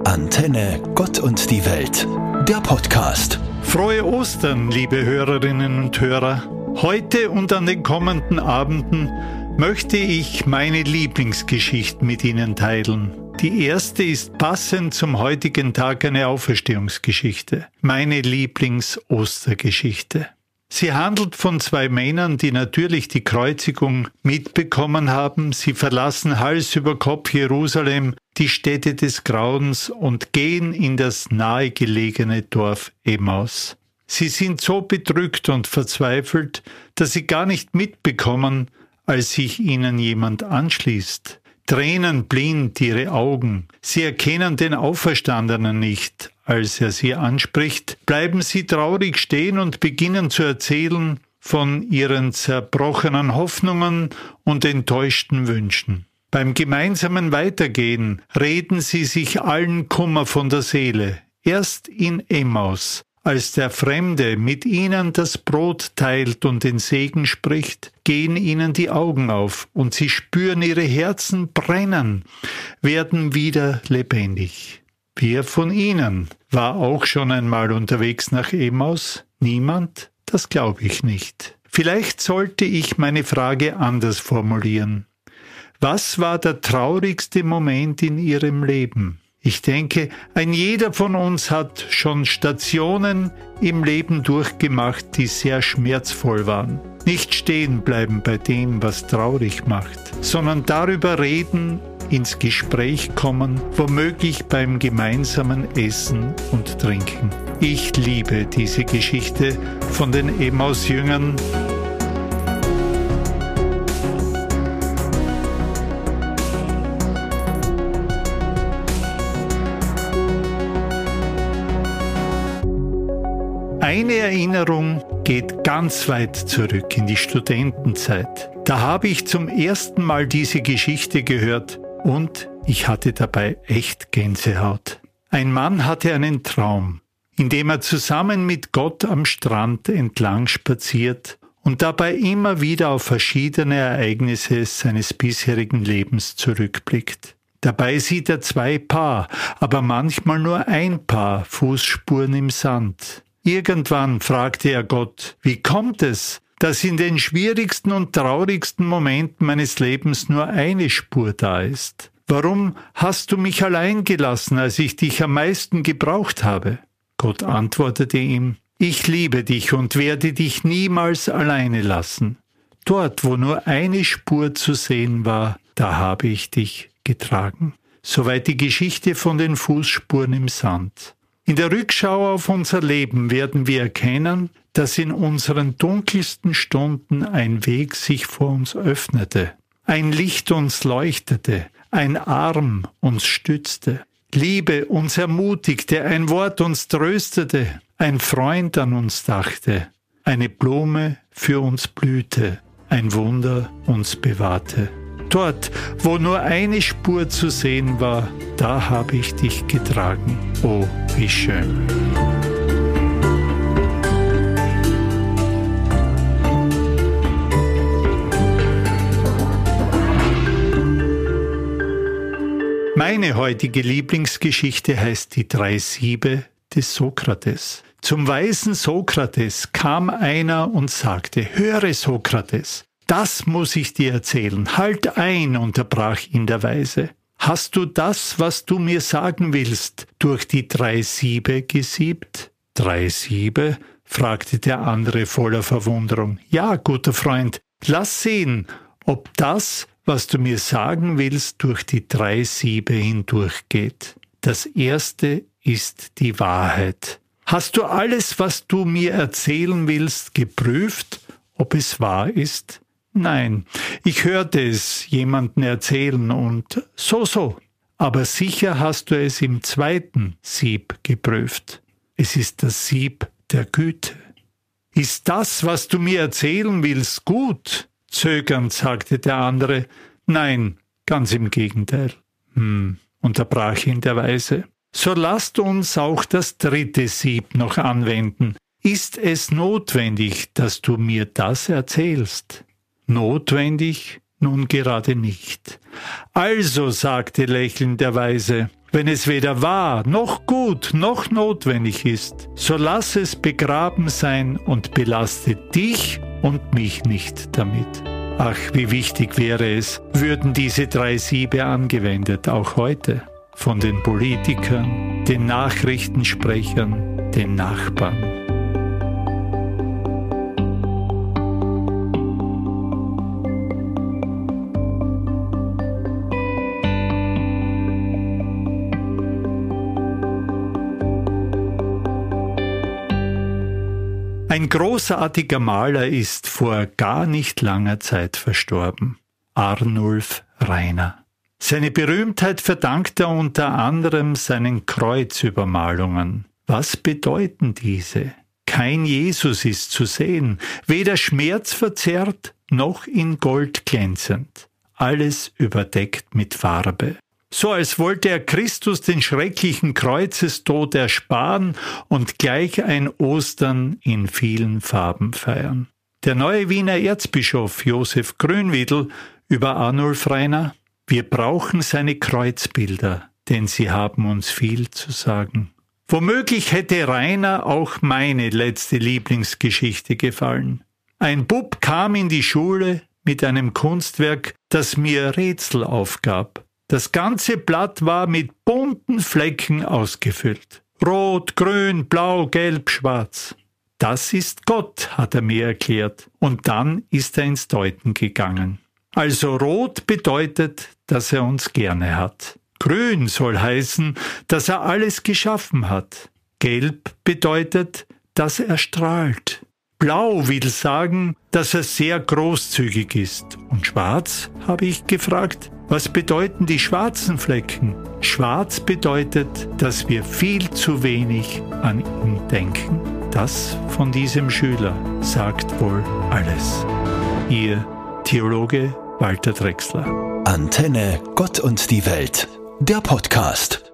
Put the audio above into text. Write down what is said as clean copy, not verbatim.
Antenne Gott und die Welt, der Podcast. Frohe Ostern, liebe Hörerinnen und Hörer. Heute und an den kommenden Abenden möchte ich meine Lieblingsgeschichte mit Ihnen teilen. Die erste ist passend zum heutigen Tag eine Auferstehungsgeschichte. Meine Lieblings-Ostergeschichte. Sie handelt von zwei Männern, die natürlich die Kreuzigung mitbekommen haben. Sie verlassen Hals über Kopf Jerusalem, die Stätte des Grauens, und gehen in das nahegelegene Dorf Emmaus. Sie sind so bedrückt und verzweifelt, dass sie gar nicht mitbekommen, als sich ihnen jemand anschließt. Tränenblind ihre Augen. Sie erkennen den Auferstandenen nicht. Als er sie anspricht, bleiben sie traurig stehen und beginnen zu erzählen von ihren zerbrochenen Hoffnungen und enttäuschten Wünschen. Beim gemeinsamen Weitergehen reden sie sich allen Kummer von der Seele. Erst in Emmaus, als der Fremde mit ihnen das Brot teilt und den Segen spricht, gehen ihnen die Augen auf und sie spüren ihre Herzen brennen, werden wieder lebendig. Wer von Ihnen war auch schon einmal unterwegs nach Emmaus? Niemand? Das glaube ich nicht. Vielleicht sollte ich meine Frage anders formulieren. Was war der traurigste Moment in Ihrem Leben? Ich denke, ein jeder von uns hat schon Stationen im Leben durchgemacht, die sehr schmerzvoll waren. Nicht stehen bleiben bei dem, was traurig macht, sondern darüber reden, ins Gespräch kommen, womöglich beim gemeinsamen Essen und Trinken. Ich liebe diese Geschichte von den Emmaus-Jüngern. Eine Erinnerung geht ganz weit zurück in die Studentenzeit. Da habe ich zum ersten Mal diese Geschichte gehört und ich hatte dabei echt Gänsehaut. Ein Mann hatte einen Traum, in dem er zusammen mit Gott am Strand entlang spaziert und dabei immer wieder auf verschiedene Ereignisse seines bisherigen Lebens zurückblickt. Dabei sieht er zwei Paar, aber manchmal nur ein Paar Fußspuren im Sand. Irgendwann fragte er Gott, wie kommt es, dass in den schwierigsten und traurigsten Momenten meines Lebens nur eine Spur da ist? Warum hast du mich allein gelassen, als ich dich am meisten gebraucht habe? Gott antwortete ihm, ich liebe dich und werde dich niemals alleine lassen. Dort, wo nur eine Spur zu sehen war, da habe ich dich getragen. Soweit die Geschichte von den Fußspuren im Sand. In der Rückschau auf unser Leben werden wir erkennen, dass in unseren dunkelsten Stunden ein Weg sich vor uns öffnete, ein Licht uns leuchtete, ein Arm uns stützte, Liebe uns ermutigte, ein Wort uns tröstete, ein Freund an uns dachte, eine Blume für uns blühte, ein Wunder uns bewahrte. Dort, wo nur eine Spur zu sehen war, da habe ich dich getragen. Oh, wie schön. Meine heutige Lieblingsgeschichte heißt die 3 Siebe des Sokrates. Zum weisen Sokrates kam einer und sagte, höre Sokrates, das muss ich dir erzählen. Halt ein, unterbrach ihn der Weise. Hast du das, was du mir sagen willst, durch die 3 Siebe gesiebt? 3 Siebe? Fragte der andere voller Verwunderung. Ja, guter Freund, lass sehen, ob das, was du mir sagen willst, durch die 3 Siebe hindurchgeht. Das erste ist die Wahrheit. Hast du alles, was du mir erzählen willst, geprüft, ob es wahr ist? Nein, ich hörte es jemanden erzählen und so. Aber sicher hast du es im 2. Sieb geprüft. Es ist das Sieb der Güte. Ist das, was du mir erzählen willst, gut? Zögernd sagte der andere. Nein, ganz im Gegenteil. Unterbrach ihn der Weise. So lasst uns auch das 3. Sieb noch anwenden. Ist es notwendig, dass du mir das erzählst? Notwendig? Nun gerade nicht. Also, sagte lächelnd der Weise, wenn es weder wahr, noch gut, noch notwendig ist, so lass es begraben sein und belaste dich und mich nicht damit. Ach, wie wichtig wäre es, würden diese 3 Siebe angewendet, auch heute, von den Politikern, den Nachrichtensprechern, den Nachbarn. Ein großartiger Maler ist vor gar nicht langer Zeit verstorben, Arnulf Rainer. Seine Berühmtheit verdankt er unter anderem seinen Kreuzübermalungen. Was bedeuten diese? Kein Jesus ist zu sehen, weder schmerzverzerrt noch in Gold glänzend. Alles überdeckt mit Farbe. So als wollte er Christus den schrecklichen Kreuzestod ersparen und gleich ein Ostern in vielen Farben feiern. Der neue Wiener Erzbischof Josef Grünwietel über Arnulf Rainer: Wir brauchen seine Kreuzbilder, denn sie haben uns viel zu sagen. Womöglich hätte Rainer auch meine letzte Lieblingsgeschichte gefallen. Ein Bub kam in die Schule mit einem Kunstwerk, das mir Rätsel aufgab. Das ganze Blatt war mit bunten Flecken ausgefüllt. Rot, grün, blau, gelb, schwarz. Das ist Gott, hat er mir erklärt. Und dann ist er ins Deuten gegangen. Also rot bedeutet, dass er uns gerne hat. Grün soll heißen, dass er alles geschaffen hat. Gelb bedeutet, dass er strahlt. Blau will sagen, dass er sehr großzügig ist. Und schwarz, habe ich gefragt. Was bedeuten die schwarzen Flecken? Schwarz bedeutet, dass wir viel zu wenig an ihn denken. Das von diesem Schüler sagt wohl alles. Ihr Theologe Walter Drechsler. Antenne Gott und die Welt, der Podcast.